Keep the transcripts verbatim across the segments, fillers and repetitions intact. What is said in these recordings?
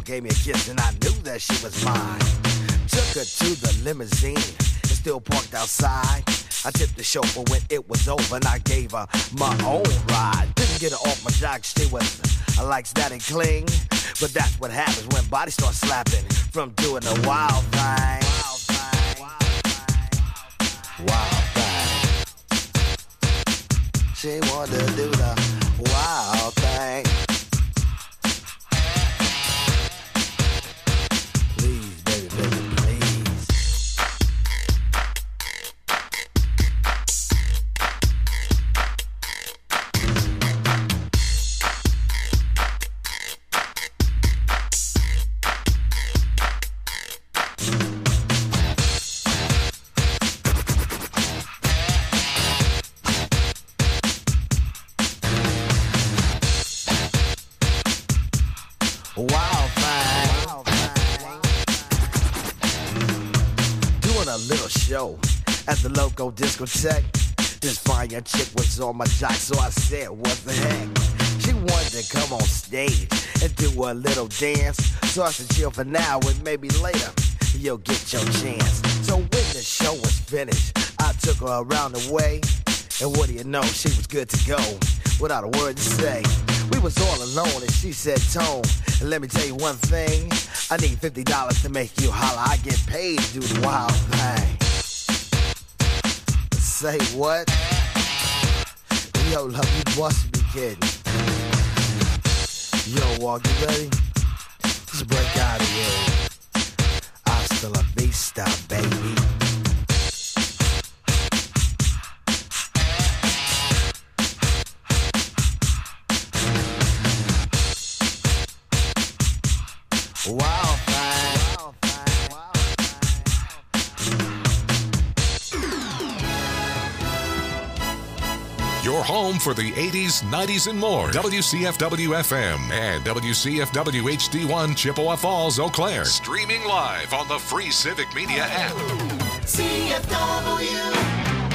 gave me a kiss and I knew that she was mine. Took her to the limousine and still parked outside. I tipped the chauffeur when it was over and I gave her my own ride. Didn't get her off my jock, she was I like that and cling. But that's what happens when bodies start slapping from doing a wild thing. Wild thing. Wild thing. She wanted to do the wild thing. Please, baby, baby, please. Wild thing. Wild thing. Doing a little show at the local discotheque. This fine young chick was on my jock, so I said, what the heck? She wanted to come on stage and do a little dance. So I said, chill for now and maybe later you'll get your chance. So when the show was finished, I took her around the way. And what do you know, she was good to go without a word to say. We was all alone and she said, Tone, and let me tell you one thing. I need fifty dollars to make you holler. I get paid to do the wild thing. Say what? Yo, love, you must be kidding. Yo, Walk, you ready? Just break out of here. Hasta la vista, baby. Wild thing. Wild thing. Wild thing. Your home for the eighties, nineties, and more. W C F W F M and W C F W H D one Chippewa Falls, Eau Claire. Streaming live on the free Civic Media app. C F W.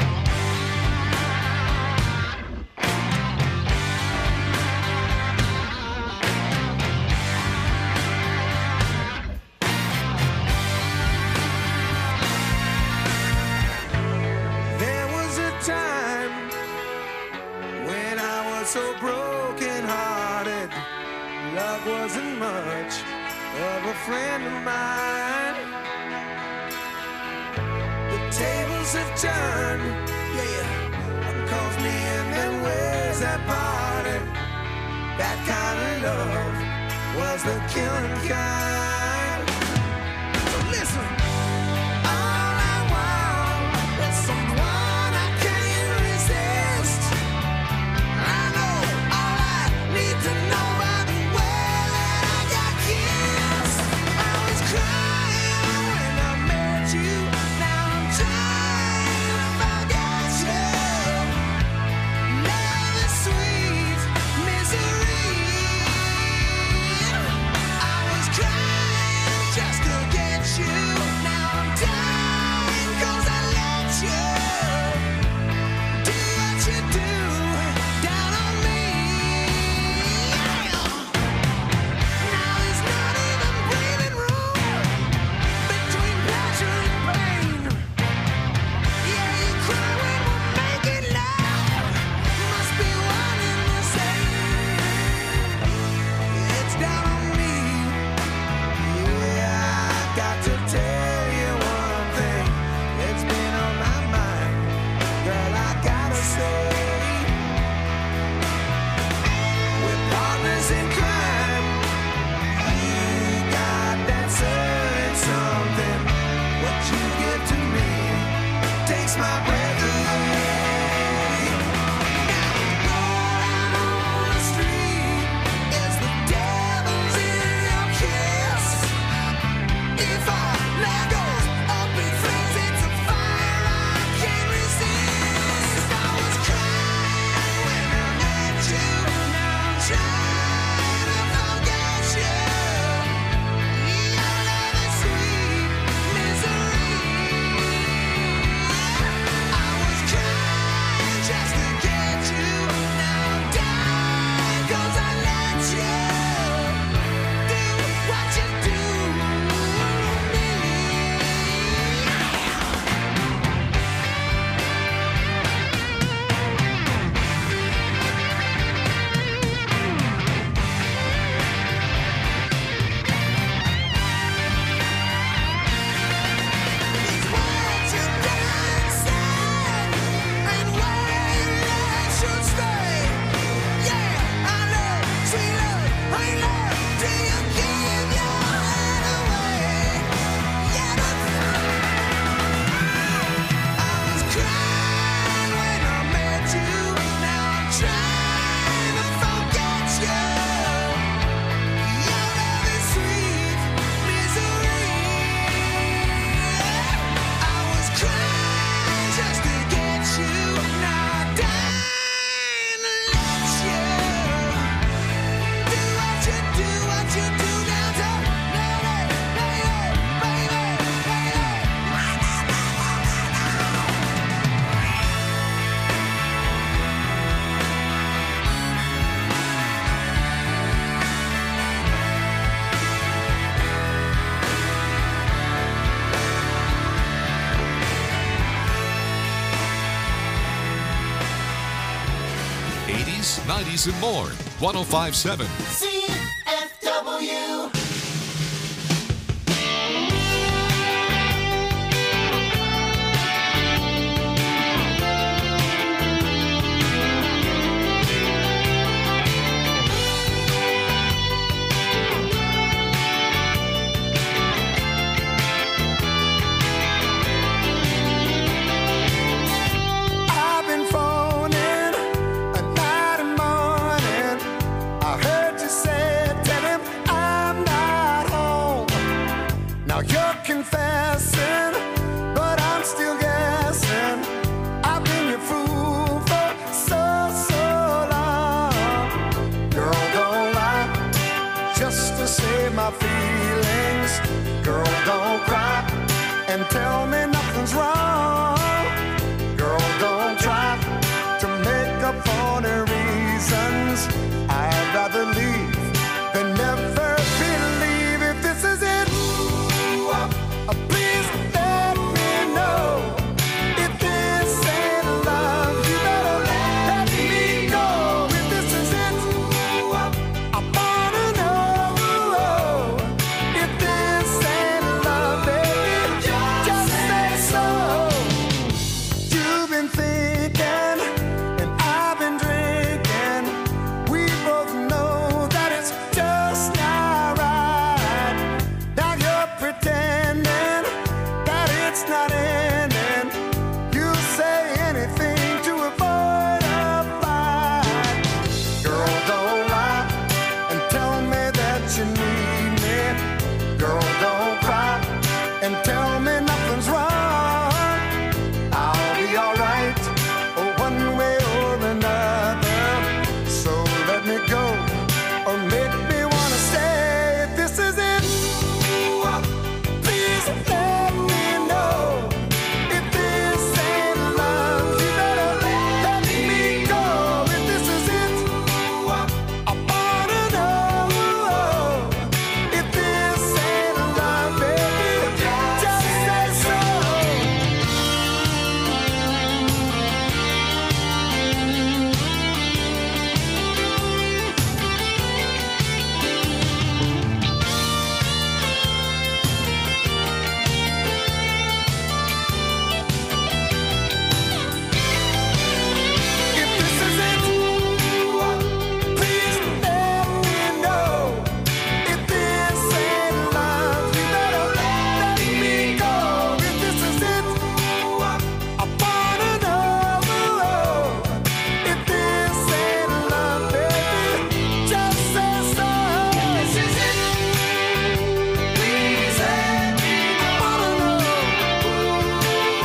So broken hearted, love wasn't much of a friend of mine. The tables have turned, yeah. One calls me and then where's that party? That kind of love was the killing kind. So listen. Cry eighties, nineties, and more. one oh five point seven C F W. Confessing, but I'm still guessing. I've been your fool for so, so long. Girl, don't lie just to save my feelings. Girl, don't cry and tell me nothing's wrong. Girl, don't try to make up for the reasons. I'd rather leave than never believe. If this is it, please let me know. If this ain't love, you better let me go. If this is it, I wanna know. If this ain't love, baby, just say so. You've been thinking and I've been drinking. We both know that it's just not right. Now you're pretending it's not ending. You say anything to avoid a fight. Girl, don't lie and tell me that you need me. Girl, don't cry and tell me nothing's wrong. I'll be alright, one way or another. So let me go or make me wanna stay. If this is it, please let me know. If this ain't love, you better let me go. If this is it, I wanna know. If this ain't love, baby, just say so. If this is it, please let me know. If this ain't love, you better let me go. If this is it, I wanna know. If this ain't love, baby, just say so. If this is it, please let me know. I wanna know.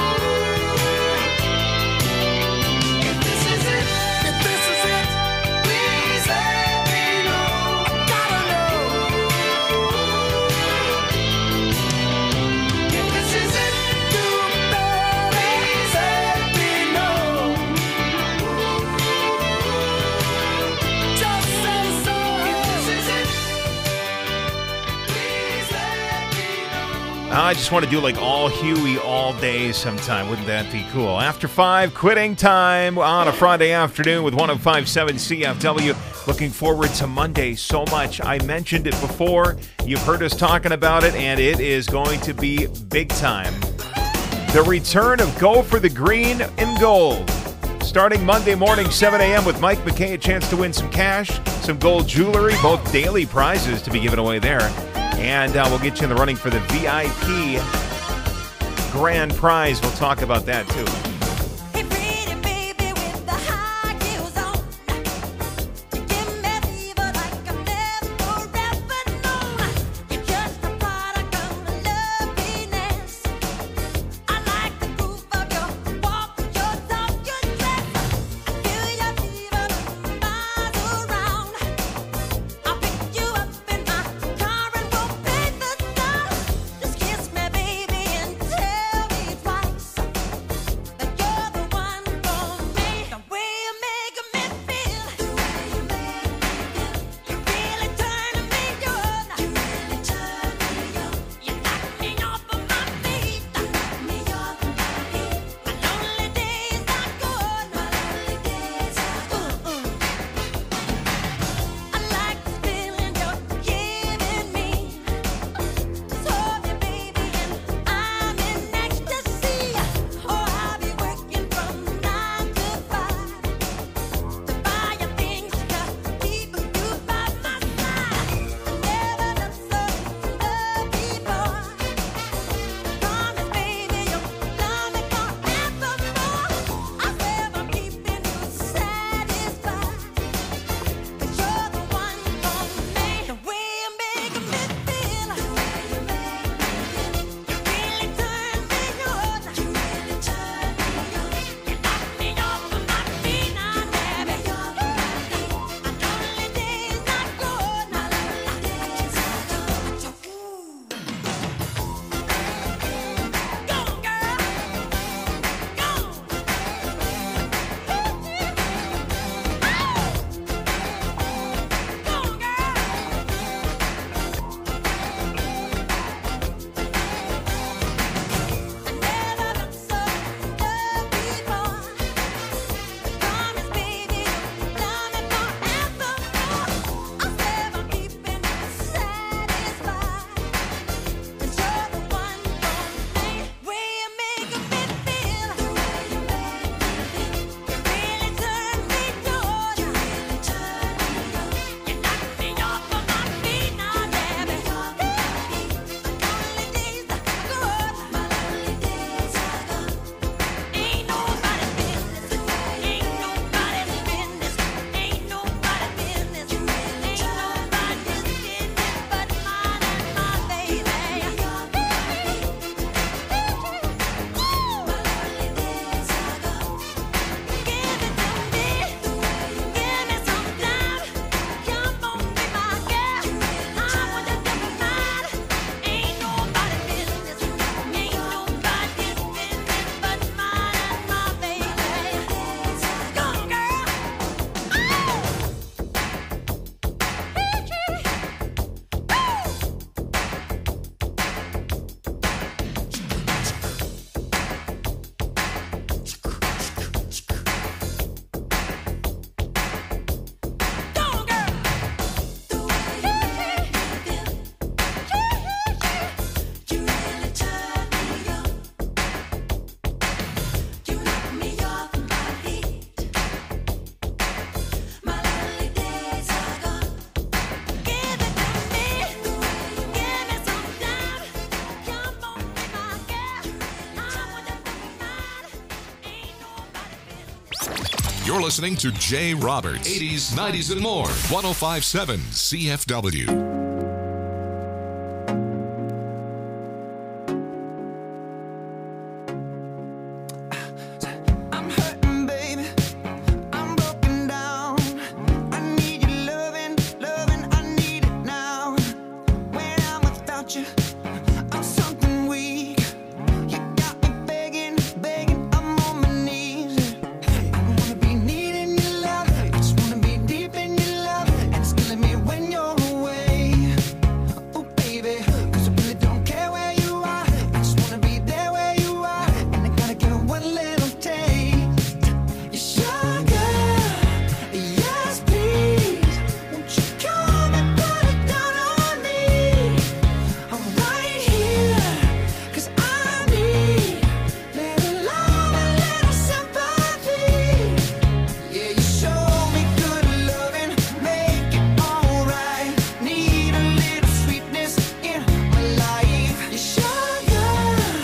If this is it, if this is it, please let me know. I gotta know. If this is it, you better please let me know. Just say so. If this is it, please let me know. I just want to do like all Huey all day sometime. Wouldn't that be cool? After five, quitting time on a Friday afternoon with one oh five point seven C F W. Looking forward to Monday so much. I mentioned it before. You've heard us talking about it, and it is going to be big time. The return of Go for the Green and Gold. Starting Monday morning, seven a.m. with Mike McKay, a chance to win some cash, some gold jewelry, both daily prizes to be given away there. And uh, we'll get you in the running for the V I P grand prize. We'll talk about that, too. Hey pretty baby with the high heels on, you give me fever like I've never ever known. You're just a product of loveliness. I like the groove of your walk, your talk, your dress. I feel your fever miles around. I'll pick you up in my car and we'll pay the toll. Just kiss me, baby, and tell me twice that You're listening to Jay Roberts, eighties, nineties, and more. one oh five point seven C F W. I'm hurting, baby. I'm broken down. I need your loving, loving. I need it now. When I'm without you, I'm something weak. You got me begging, begging. I'm on my knees. I don't wanna be needing your love. I just wanna be deep in your love. And it's killing me when you're away. Oh, baby, 'cause I really don't care where you are. I just wanna be there where you are. And I gotta get one little taste. Your sugar, yes please. Won't you come and put it down on me? I'm right here, 'cause I need little love and little sympathy. Yeah, you show me good loving, make it alright. Need a little sweetness in my life. Your sugar,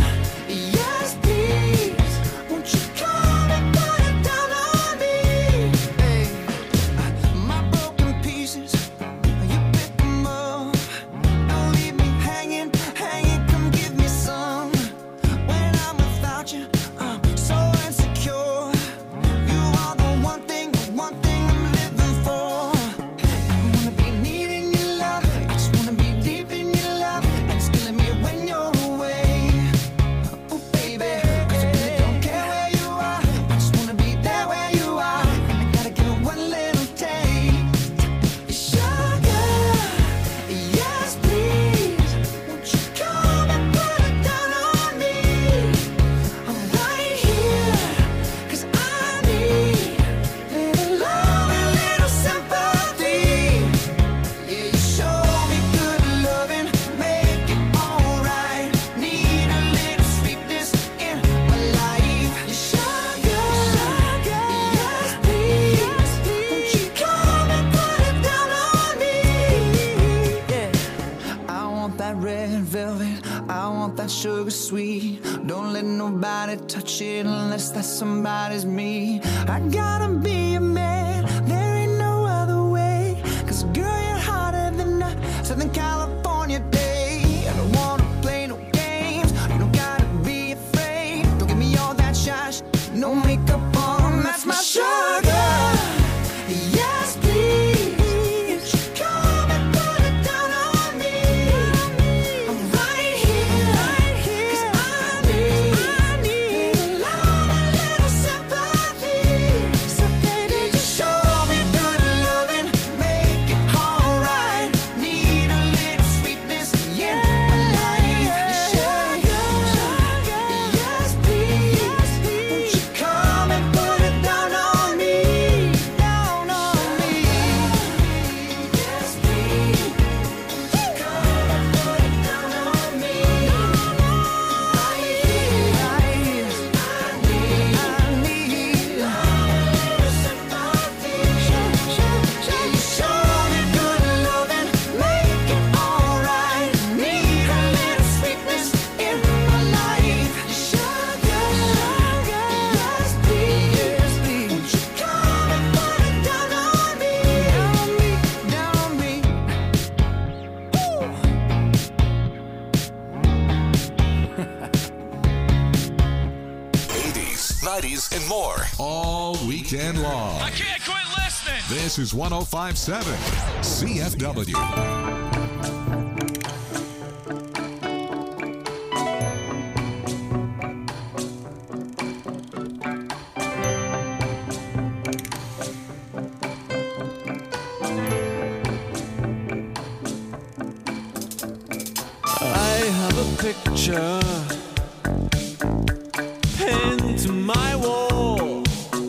yes please. Won't you come and put it down on me? Hey, my broken pieces, you pick them up. Don't leave me hanging, hanging. Come give me some. When I'm without you, I'm so insecure. You are the one thing, the one thing I'm living for. I don't wanna be needing your love. I just wanna be deep in your love. And it's killing me when you're away. Oh, baby, 'cause I really don't care where you are. I just wanna be there where you are. And I gotta get one little taste. Your sugar, yes please. Won't you come and put it down on me? I'm right here, 'cause I need little love and little sympathy. Yeah, you show me good loving, make it alright. Need a little sweetness in my life. Your sugar, yes please. Won't you come and put it down on me? Yeah, I want that red velvet. I want that sugar sweet. Don't let nobody touch it unless that somebody's me. I gotta be a man, there ain't no other way. 'Cause girl, you're hotter than a Southern California day. I don't wanna play no games. You don't gotta be afraid. Don't give me all that shy sh- no makeup on. That's my sugar. Yes, please. Come and put it down on me. I'm right here, 'cause I need little love and little sympathy. So baby, just show me good loving, make it alright. Need a little sweetness in my life. Sugar, yes please. Won't you come and put it down on me? Down on me. Yes please. Won't you come and put it down on me? Right here, right here. I need, I need love and little sympathy. You show me good loving, make it alright. Need a little sweetness in my life. Sugar, yes please. Won't you come and put it down on me? Down on me, down on me. eighties, nineties, and more. All weekend long. I can't quit listening. This is one oh five point seven C F W. I have a picture pinned to my wall,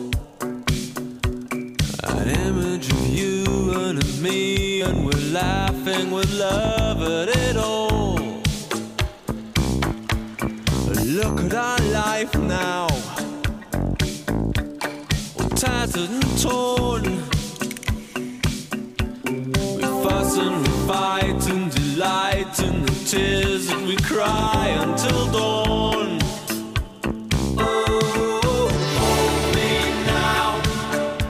an image of you and of me, and we're laughing with love at it all. Look at our life now, all tattered and torn. We fuss and we fight and delight in the tears that we cry until dawn. Oh, hold me now.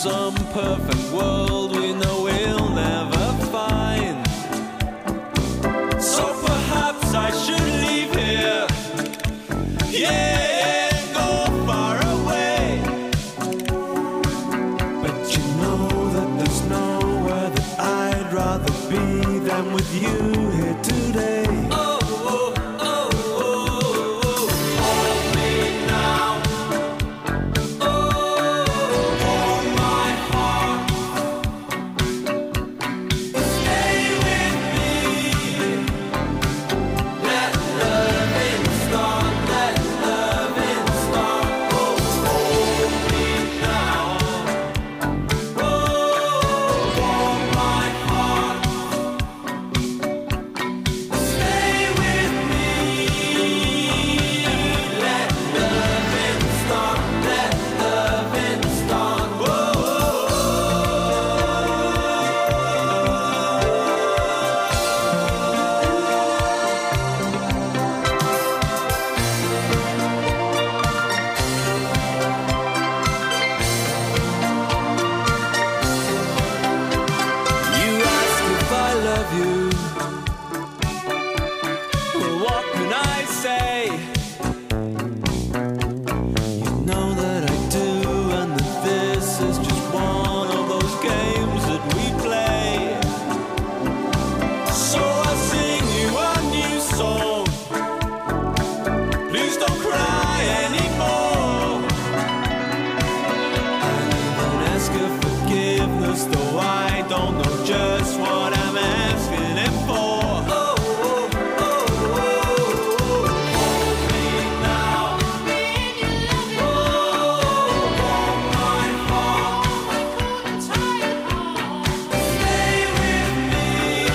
some perfect world we know we'll never find. So perhaps I should leave here, yeah, and go far away. But you know that there's nowhere that I'd rather be than with you here today. Oh, oh, oh, oh, oh. Hold me now. Oh, hold my heart. Stay with me. Let loving start. Let loving start. Oh, hold me now. Oh, hold my heart. Stay with me. Let loving start. Let loving start. Whoa. You ask if I love you. Well, what can I say? You know that I do, and that this is just one of those games that we play. So I sing you a new song. Please don't cry anymore. I even ask your forgiveness, though I don't know just what I'm asking it for. Oh, oh, oh, oh, oh. Hold me now. Oh, hold my heart. Stay with me.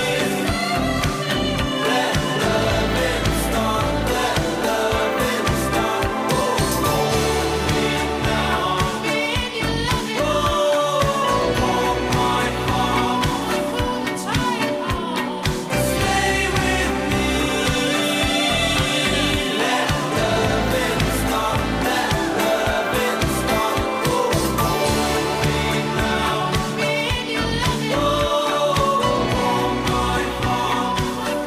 Let loving start. Let loving start. Oh, hold me now. Oh, hold my heart. Stay with me. Let loving start. Let loving start. Oh, hold me now. Oh, hold my heart.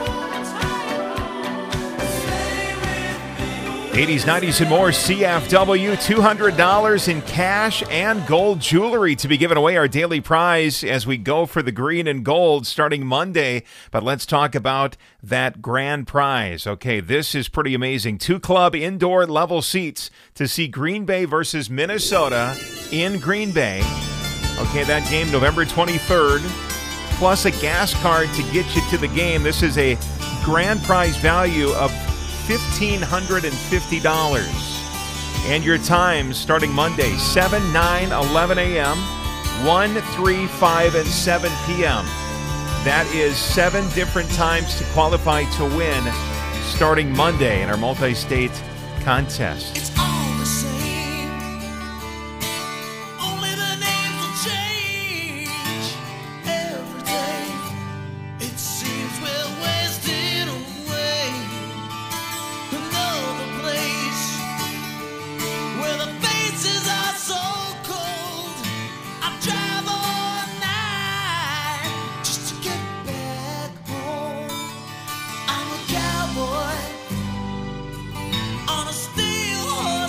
Stay with me. eighties, nineties, and more. C F W, two hundred dollars in cash and gold jewelry to be given away, our daily prize as we go for the green and gold starting Monday. But let's talk about that grand prize. Okay, this is pretty amazing. Two club indoor level seats to see Green Bay versus Minnesota in Green Bay. Okay, that game November twenty-third, plus a gas card to get you to the game. This is a grand prize value of fifteen hundred fifty dollars. And your times starting Monday, seven, nine, eleven a.m., one, three, five, and seven p.m. That is seven different times to qualify to win starting Monday in our multi-state contest. It's all the same. Only the names will change every day. It seems we're wasting away. Another place where the faces are so cold. I drive all night just to get back home. I'm a cowboy on a steel horse.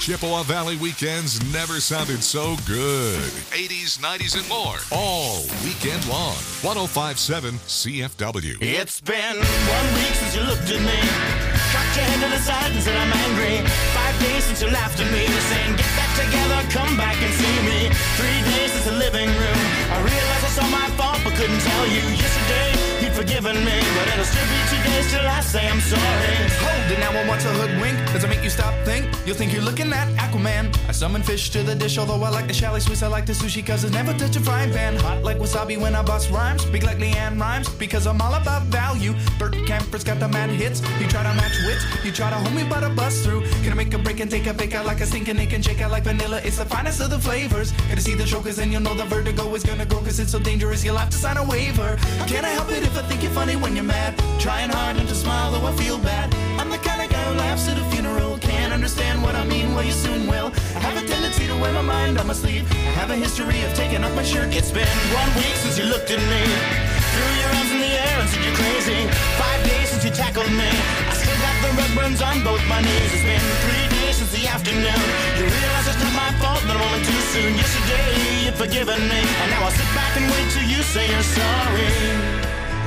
Chippewa Valley weekends never sounded so good. eighties, nineties, and more. All weekend long. one oh five point seven C F W. It's been one week since you looked at me, cocked your head to the side and said I'm angry. Five days since you laughed at me, saying get back together, come back and see me. Three days since the living room, I realized I saw my fault but couldn't tell you. Yesterday you'd forgiven me, but it'll still be two days till I say I'm sorry. Hold it now, I want to hoodwink. Does it make you stop, think? You'll think you're looking at Aquaman. I summon fish to the dish, although I like the chalet Swiss. I like the sushi cause it's never touch a frying pan. Hot like wasabi when I bust rhymes. Big like Leanne rhymes because I'm all about value. Bert Camper's got the mad hits. You try to match wits, you try to hold me but I bust through. Gonna make a break and take a bake out like a stinking it and shake out like vanilla. It's the finest of the flavors. Gonna see the show cause then you'll know the vertigo is gonna grow cause it's so dangerous you'll have to sign a waiver. Can I help it if I think you're funny when you're mad? Trying hard not to smile though I feel bad. I'm the kind of guy who laughs at a funeral. Can't understand what I mean, well you soon will. I have a tendency to wear my mind on my sleeve. I have a history of taking off my shirt. It's been one week since you looked at me, threw your arms in the air and said you're crazy. Five days since you tackled me, I still got the red burns on both my knees. It's been three days since the afternoon, you realize it's not my fault but I'm only too soon. Yesterday you'd forgiven me, and now I'll sit back and wait till you say you're sorry.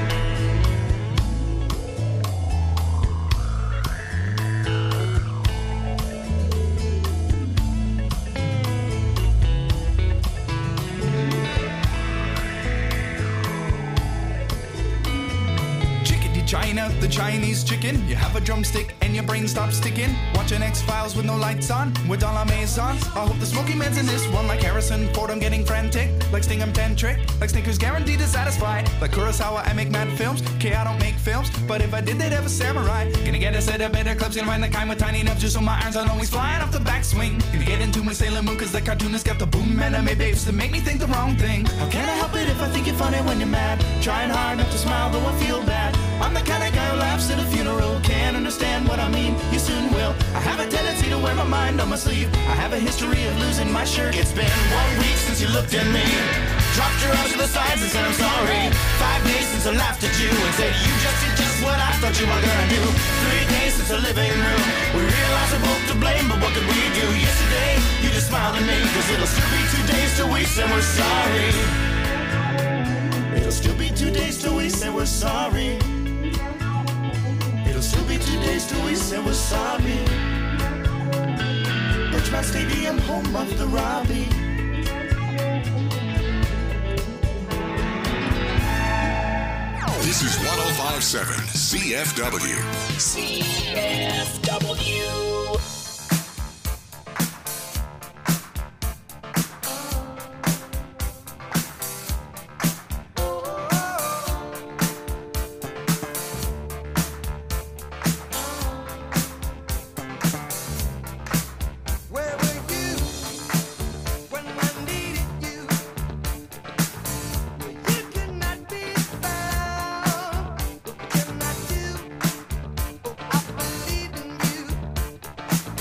China, the Chinese chicken. You have a drumstick and your brain stops sticking. Watching X-Files with no lights on, with all our maisons. I hope the Smoky Man's in this one. Like Harrison Ford, I'm getting frantic. Like Sting, I'm tantric. Like Snickers, guaranteed to satisfy. Like Kurosawa, I make mad films. Okay, I don't make films, but if I did, they'd have a samurai. Gonna get a set of better clips. Gonna find the kind with tiny enough just so my irons aren't always flying off the backswing. Gonna get into my Sailor Moon cause the cartoonist got the boom anime babes to make me think the wrong thing. How can I help it if I think you're funny when you're mad? Trying hard not to smile though I feel bad. I'm the kind of guy who laughs at a funeral. Can't understand what I mean, you soon will. I have a tendency to wear my mind on my sleeve. I have a history of losing my shirt. It's been one week since you looked at me, dropped your arms to the sides and said I'm sorry. Five days since I laughed at you and said you just did just what I thought you were gonna do. Three days since the living room, we realized we're both to blame, but what could we do? Yesterday, you just smiled at me, cause it'll still be two days till we say we're sorry. It'll still be two days till we say we're sorry. It'll still be two days till we say we're sorry. Birchmount Stadium, home of the Robbie. This is one oh five point seven C F W. C F W. What can I do? Oh, I believe in you.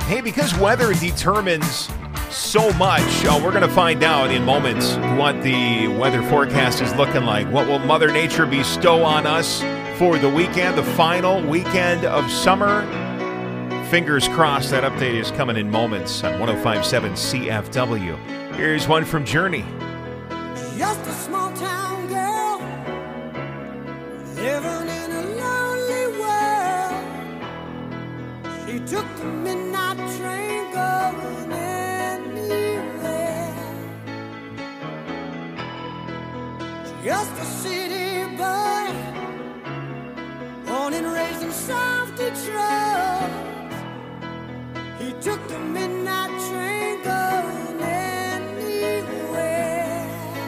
Hey, because weather determines so much, uh, we're going to find out in moments what the weather forecast is looking like. What will Mother Nature bestow on us for the weekend, the final weekend of summer? Fingers crossed, that update is coming in moments on one oh five point seven C F W. Here's one from Journey. Just a small town girl living in a lonely world. She took the midnight train going anywhere. Just a city boy, born and raised in South Detroit. He took the midnight train going anywhere.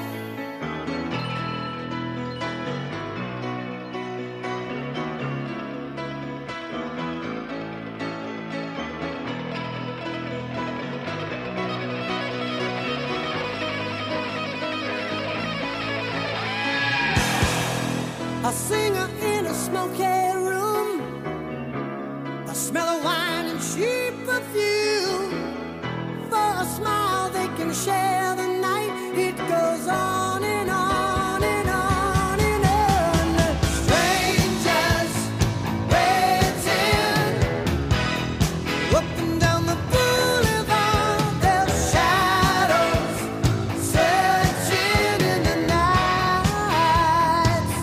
A singer in a smoky room, the smell of wine and cheap perfume. For a smile they can share the night. It goes on and on and on and on. Strangers waiting up and down the boulevard. Their shadows searching in the night.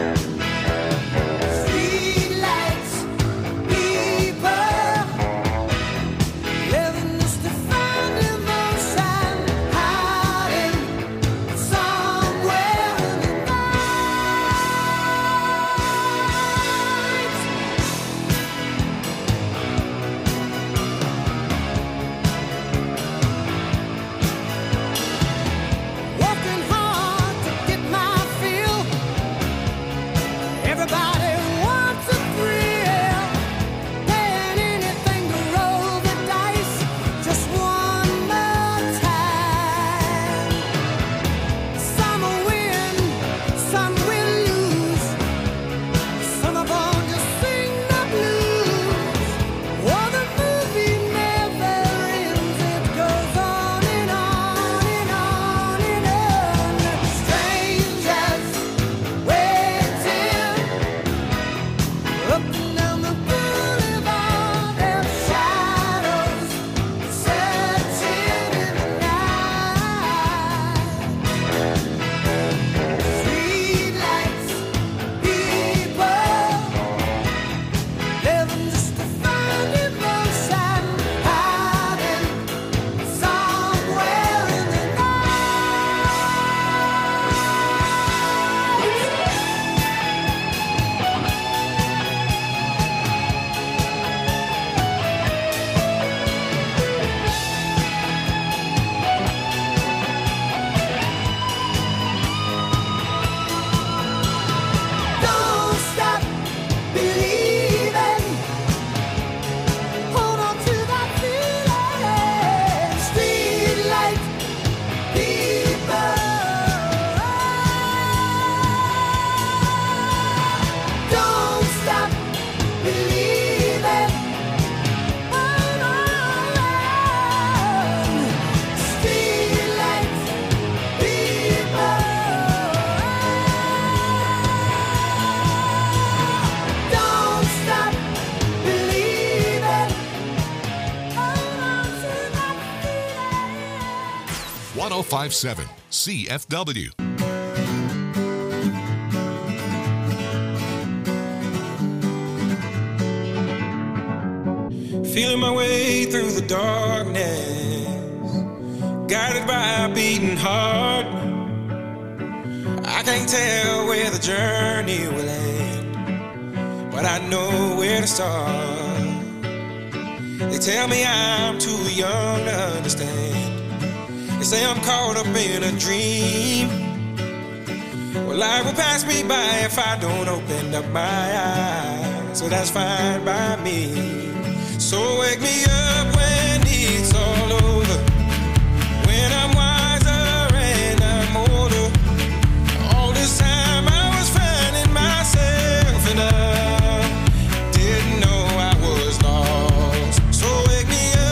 Streetlights, people living just to find emotion, hiding somewhere in the night. Working hard to get my fill. Everybody wants a thrill. Paying anything to roll the dice just one more time. Some will win, some will lose. Some are born to sing the blues. Oh, the movie never ends. It goes on and on and on and on. Strangers waiting up and down the boulevard. Their shadows searching in the night. Streetlights, people living just to find emotion, hiding somewhere in the Don't stop believing. Hold on to that feeling. Streetlight people. Don't stop believing. Hold on. Streetlight people. Don't stop believing. Hold on to that feeling. one oh five point seven C F W. Feeling my way through the darkness, guided by a beating heart. I can't tell where the journey will end, but I know where to start. They tell me I'm too young to understand. They say I'm caught up in a dream. Well, life will pass me by if I don't open up my eyes, so that's fine by me. So wake me up when it's all over, when I'm wiser and I'm older. All this time I was finding myself and I didn't know I was lost. So wake me up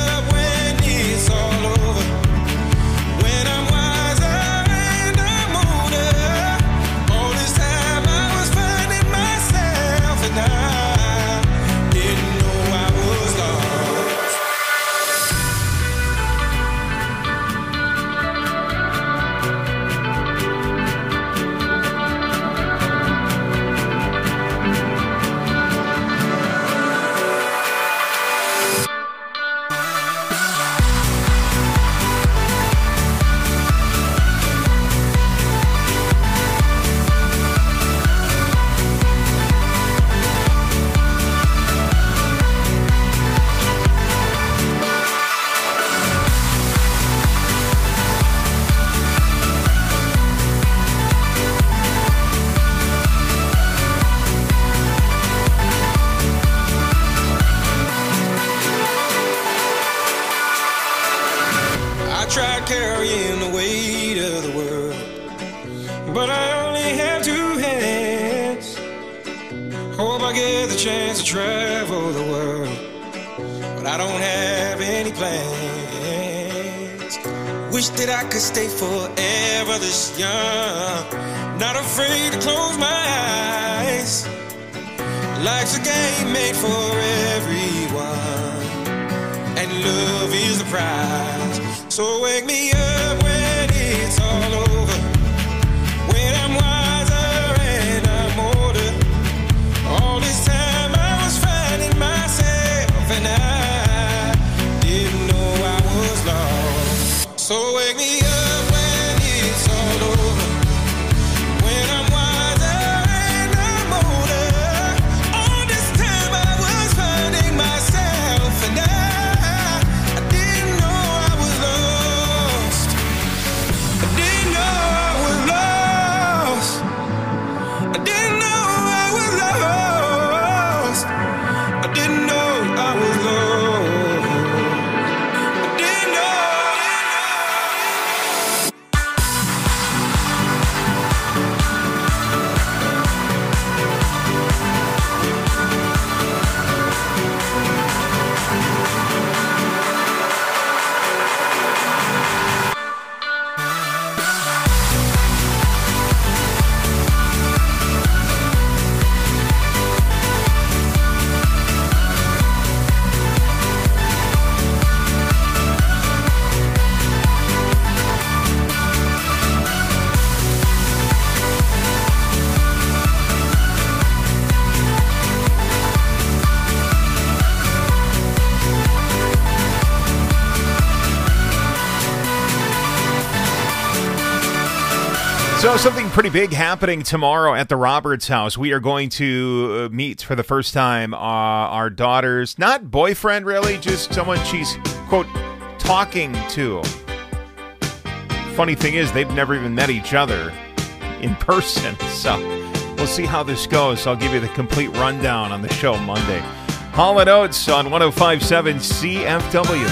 carrying the weight of the world. But I only have two hands. Hope I get the chance to travel the world, but I don't have any plans. Wish that I could stay forever this young, not afraid to close my eyes. Life's a game made for everyone, and love is the prize. So wake me up when it's all over, when I'm wiser and I'm older. All this time I was finding myself, and I didn't know I was lost. So wake me up when it's all over, when I'm wiser and I'm older. All this time I was finding myself, and I, I didn't know I was lost. I didn't know I was lost. I didn't know I was lost. I didn't know I was lost. I didn't know. So something pretty big happening tomorrow at the Roberts house. We are going to uh, meet for the first time uh, our daughter's, not boyfriend really, just someone she's, quote, talking to. Funny thing is, they've never even met each other in person. So we'll see how this goes. I'll give you the complete rundown on the show Monday. Hall and Oates on one oh five point seven C F W.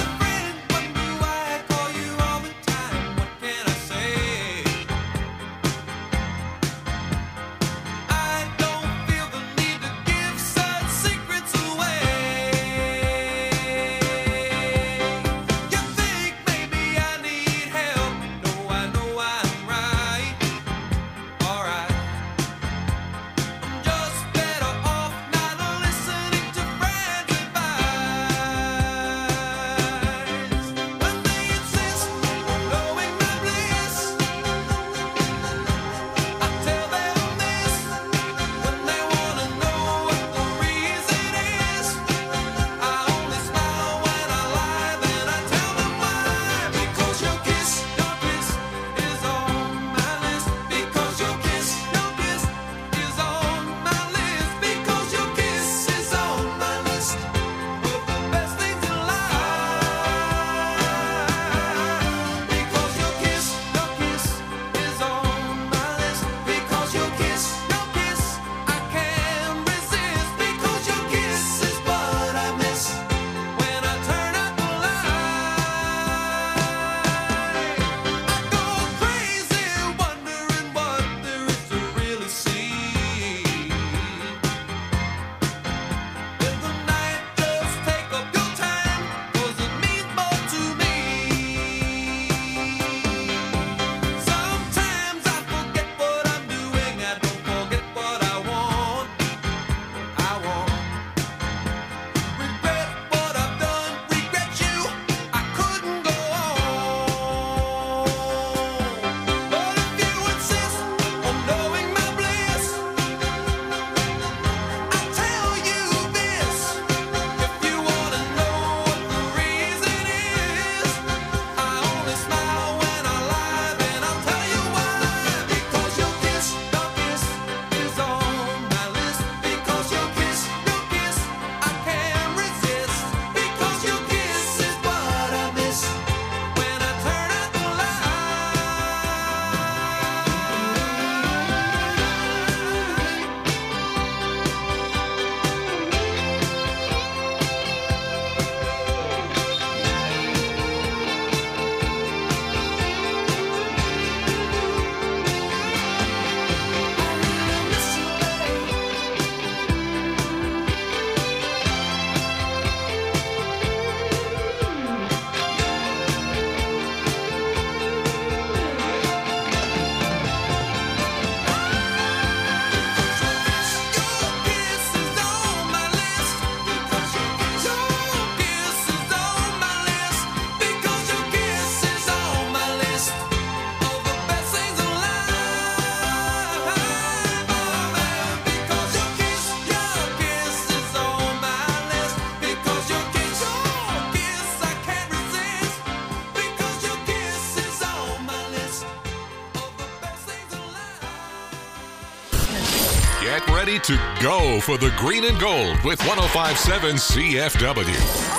ready to go for the green and gold with one oh five point seven C F W.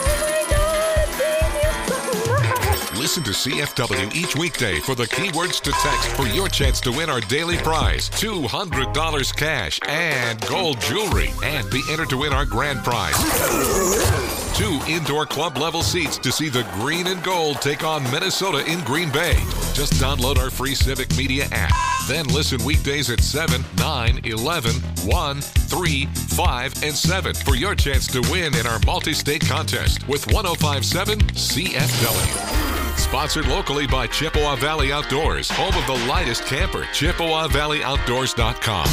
Listen to C F W each weekday for the keywords to text for your chance to win our daily prize, two hundred dollars cash and gold jewelry, and be entered to win our grand prize. Two indoor club level seats to see the green and gold take on Minnesota in Green Bay. Just download our free Civic Media app. Then listen weekdays at seven, nine, eleven, one, three, five, and seven for your chance to win in our multi-state contest with one oh five point seven C F W. Sponsored locally by Chippewa Valley Outdoors, home of the lightest camper, Chippewa Valley Outdoors dot com.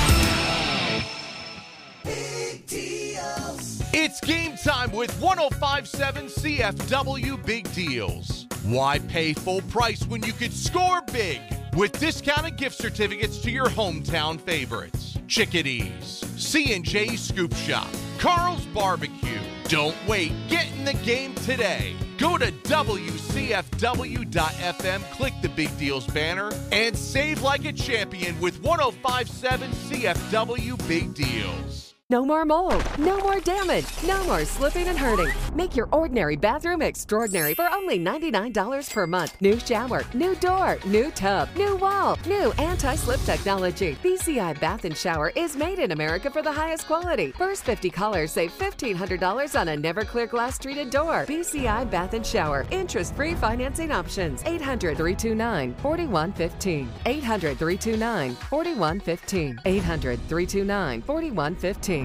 It's game time with one oh five point seven C F W Big Deals. Why pay full price when you could score big with discounted gift certificates to your hometown favorites? Chickadees, C and J Scoop Shop, Carl's Barbecue. Don't wait. Get in the game today. Go to W C F W dot F M, click the Big Deals banner, and save like a champion with one oh five point seven C F W Big Deals. No more mold, no more damage, no more slipping and hurting. Make your ordinary bathroom extraordinary for only ninety-nine dollars per month. New shower, new door, new tub, new wall, new anti-slip technology. B C I Bath and Shower is made in America for the highest quality. First fifty callers save fifteen hundred dollars on a never clear glass treated door. B C I Bath and Shower. Interest-free financing options. eight hundred, three two nine, four one one five. eight hundred, three two nine, four one one five. eight hundred, three two nine, four one one five.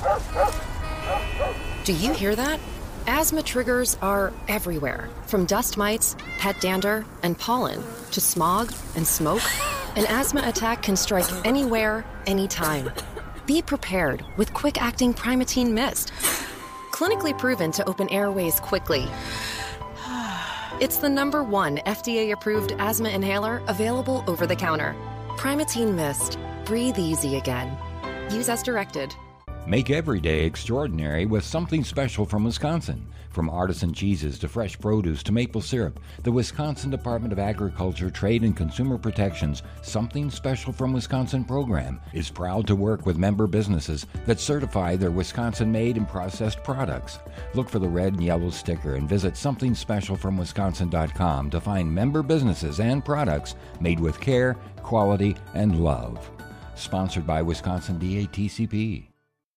Do you hear that? Asthma triggers are everywhere, from dust mites, pet dander, and pollen, to smog and smoke. An asthma attack can strike anywhere, anytime. Be prepared with quick-acting Primatene Mist. Clinically proven to open airways quickly. It's the number one F D A-approved asthma inhaler available over the counter. Primatene Mist. Breathe easy again. Use as directed. Make every day extraordinary with something special from Wisconsin. From artisan cheeses to fresh produce to maple syrup, the Wisconsin Department of Agriculture, Trade and Consumer Protection's Something Special from Wisconsin program is proud to work with member businesses that certify their Wisconsin-made and processed products. Look for the red and yellow sticker and visit something special from wisconsin dot com to find member businesses and products made with care, quality, and love. Sponsored by Wisconsin D A T C P.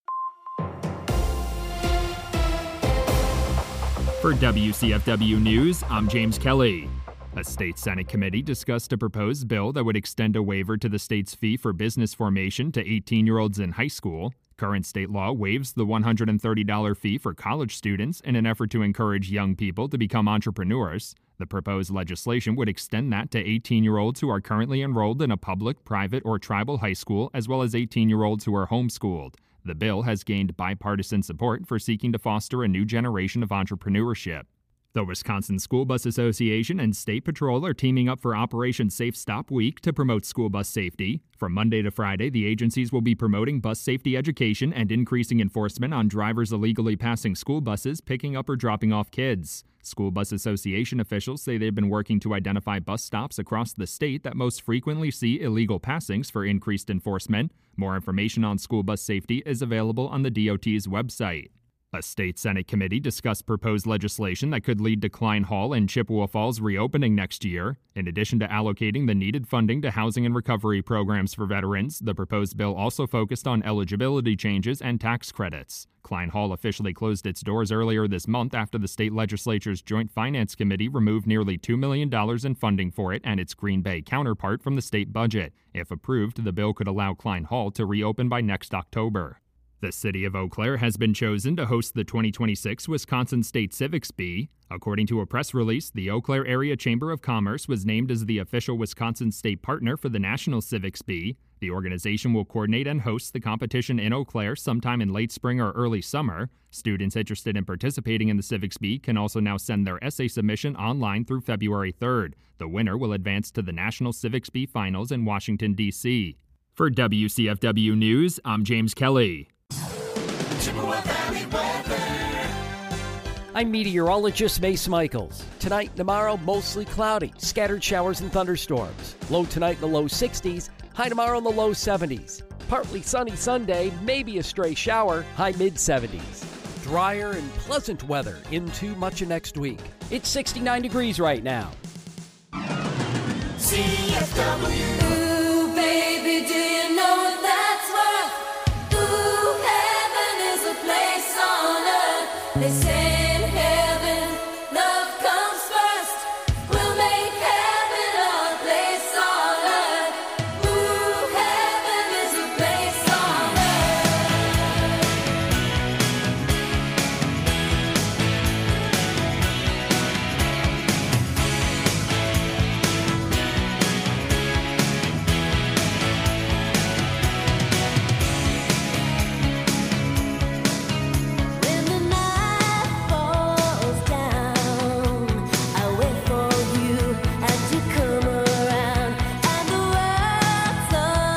For W C F W News, I'm James Kelly. A state Senate committee discussed a proposed bill that would extend a waiver to the state's fee for business formation to eighteen-year-olds in high school. Current state law waives the one hundred thirty dollars fee for college students in an effort to encourage young people to become entrepreneurs. The proposed legislation would extend that to eighteen-year-olds who are currently enrolled in a public, private, or tribal high school, as well as eighteen-year-olds who are homeschooled. The bill has gained bipartisan support for seeking to foster a new generation of entrepreneurship. The Wisconsin School Bus Association and State Patrol are teaming up for Operation Safe Stop Week to promote school bus safety. From Monday to Friday, the agencies will be promoting bus safety education and increasing enforcement on drivers illegally passing school buses, picking up or dropping off kids. School Bus Association officials say they've been working to identify bus stops across the state that most frequently see illegal passings for increased enforcement. More information on school bus safety is available on the D O T's website. A state Senate committee discussed proposed legislation that could lead to Klein Hall and Chippewa Falls reopening next year. In addition to allocating the needed funding to housing and recovery programs for veterans, the proposed bill also focused on eligibility changes and tax credits. Klein Hall officially closed its doors earlier this month after the state legislature's Joint Finance Committee removed nearly two million dollars in funding for it and its Green Bay counterpart from the state budget. If approved, the bill could allow Klein Hall to reopen by next October. The city of Eau Claire has been chosen to host the twenty twenty-six Wisconsin State Civics Bee. According to a press release, the Eau Claire Area Chamber of Commerce was named as the official Wisconsin state partner for the National Civics Bee. The organization will coordinate and host the competition in Eau Claire sometime in late spring or early summer. Students interested in participating in the Civics Bee can also now send their essay submission online through February third. The winner will advance to the National Civics Bee Finals in Washington, D C For W C F W News, I'm James Kelly. Chippewa Valley weather. I'm meteorologist Mace Michaels. Tonight and tomorrow, mostly cloudy, scattered showers and thunderstorms. Low tonight in the low sixties, high tomorrow in the low seventies. Partly sunny Sunday, maybe a stray shower, high mid seventies. Drier and pleasant weather into much of next week. It's sixty-nine degrees right now. C F W. Ooh, baby, do you know what that's worth? Ooh, heaven is a place on earth. They say in heaven, love comes first. We'll make heaven a place on earth. Ooh, heaven is a place on When the night falls down, I wait for you and you come around, and the world's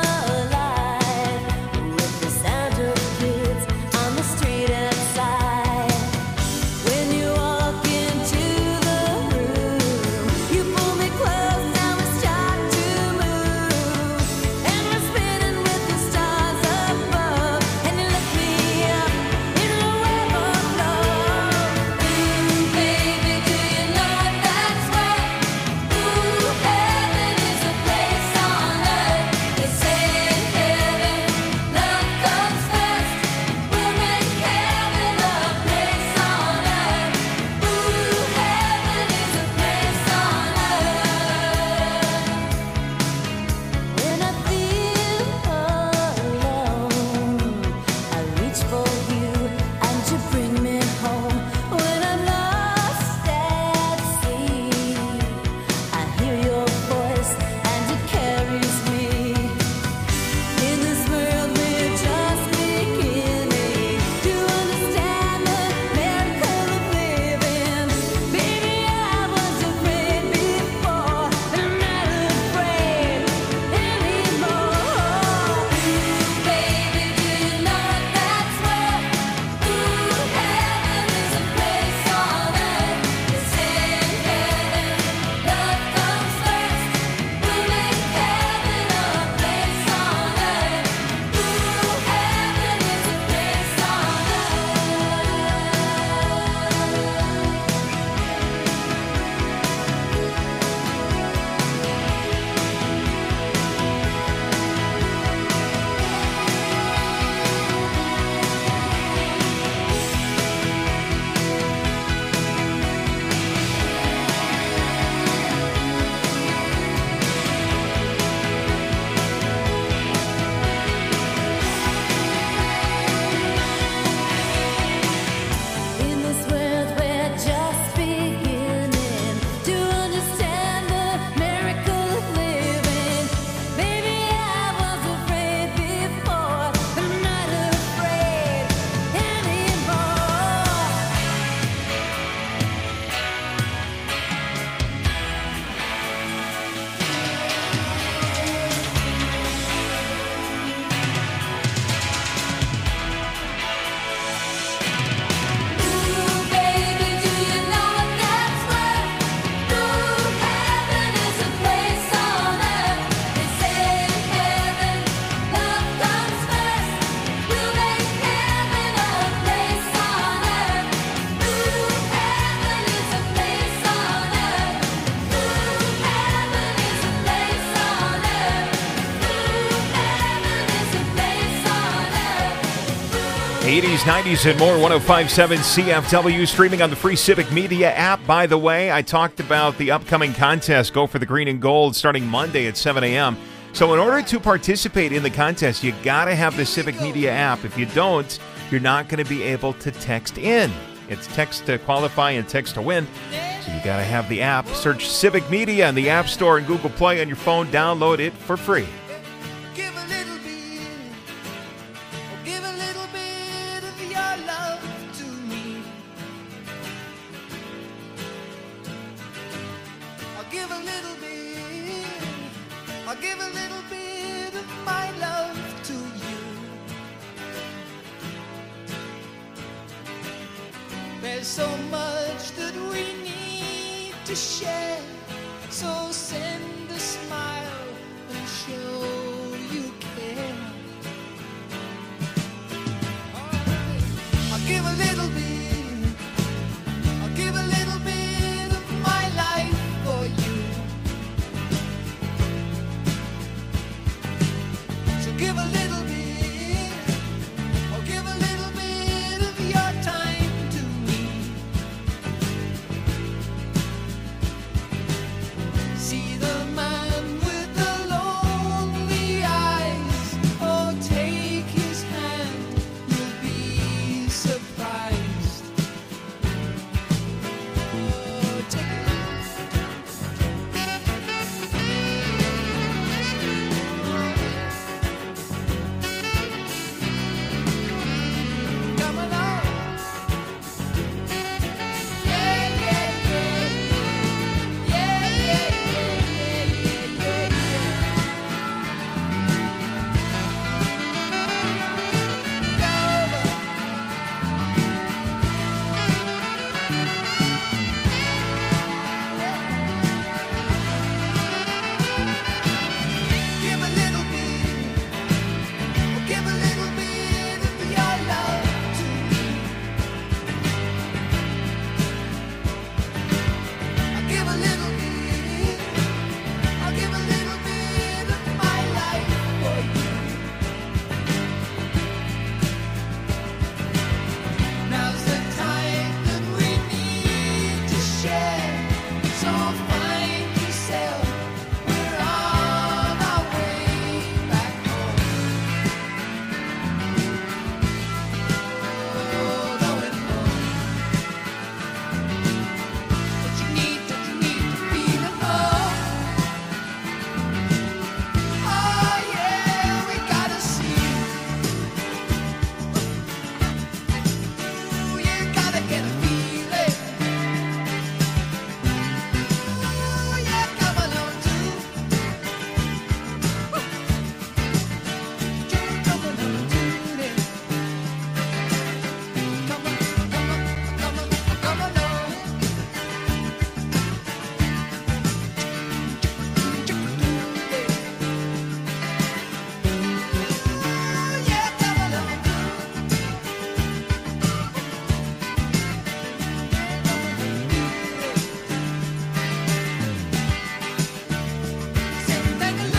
alive with the sound of kids on the street outside. When you walk into the room, you pull me close, now we start to move, and we're spinning with the stars above, and you lift me up in a web of love. Ooh, baby, do you know what that's worth? Ooh, heaven is a place on earth. They say in heaven, love comes first. We'll make heaven a place on earth. Ooh, heaven is a place on earth. When I feel alone, I reach for you and you bring me home. When I'm lost at sea, I hear your voice and it carries me. In this world we're just beginning to understand the miracle of living. Baby, I was afraid before, but I'm not afraid anymore. Ooh, baby, do you know what that's worth? Ooh, heaven is a place on earth. They say in heaven, love comes first. We'll make heaven a place on earth. Ooh, heaven is a place on In this world we're just beginning to understand the miracle of living. Baby, I was afraid before, but I'm not afraid anymore. Ooh, baby, do you know what that's worth? Ooh, heaven is a place on earth. They say in heaven, love comes first. We'll make heaven a place on earth. Ooh, heaven is a place on earth. Ooh, heaven is a place on earth. Ooh, heaven is a place on earth. eighties, nineties, and more. one oh five point seven C F W, streaming on the free Civic Media app. By the way, I talked about the upcoming contest, Go for the Green and Gold, starting Monday at seven a.m. So in order to participate in the contest, you got to have the Civic Media app. If you don't, you're not going to be able to text in. It's text to qualify and text to win. So you got to have the app. Search Civic Media in the App Store and Google Play on your phone. Download it for free. Give a little bit, oh, give a little bit of your love to me. I'll give a little bit, I'll give a little bit of my love to you. There's so much that we need to share, so send a smile and show you care. a little bit. I'll give a little bit of my life for you. Now's the time that we need to share. So find yourself. We're on our way back home. Oh, going home. What you need, what you need to feel at home. Oh yeah, we gotta see. Ooh, you gotta get a feeling. Ooh, yeah, come along too. You come along too, then. Come on, come on, come on, come along. Ooh, yeah, come along too. Sing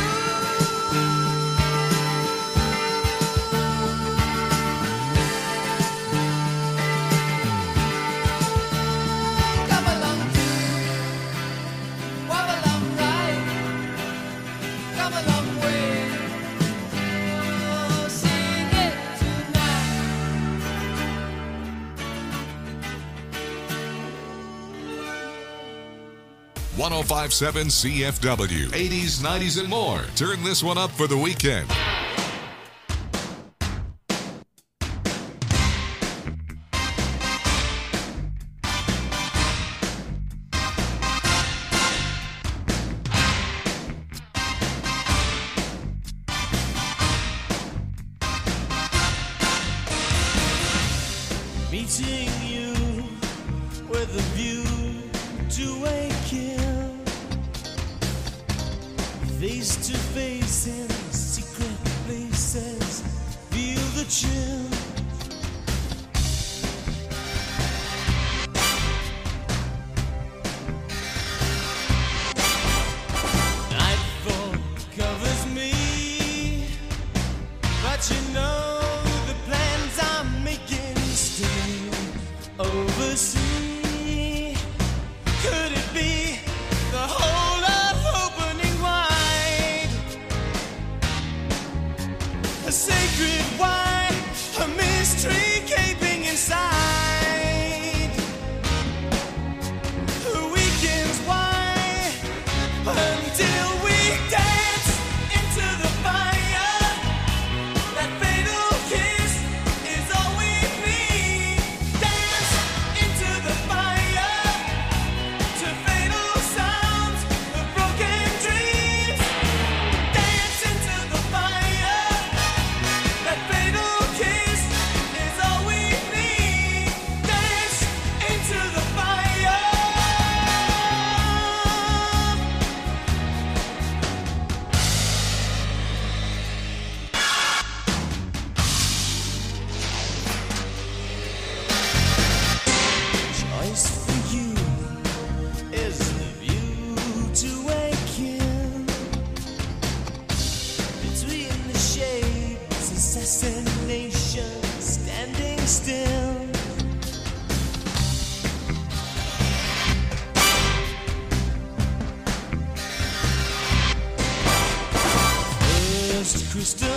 come along too. Walk along right. Come a long way. Oh, sing it tonight. one oh five point seven C F W. eighties, nineties, and more. Turn this one up for the weekend. Meeting you with a view to a kill. Face to face in secret places. Feel the chill. Nightfall covers me, but you know the plans I'm making still oversee. Could it be the whole of opening wide? A sacred wine, a mystery gaping inside. The weekends why until we dance into the fire. That fatal kiss is all we need. Dance into the fire to fatal sounds of broken dreams. Dance into the fire. That fatal kiss is all we need. Dance into the fire. Choice for you is the view to a kill. Between the shades, assassination standing still. First crystal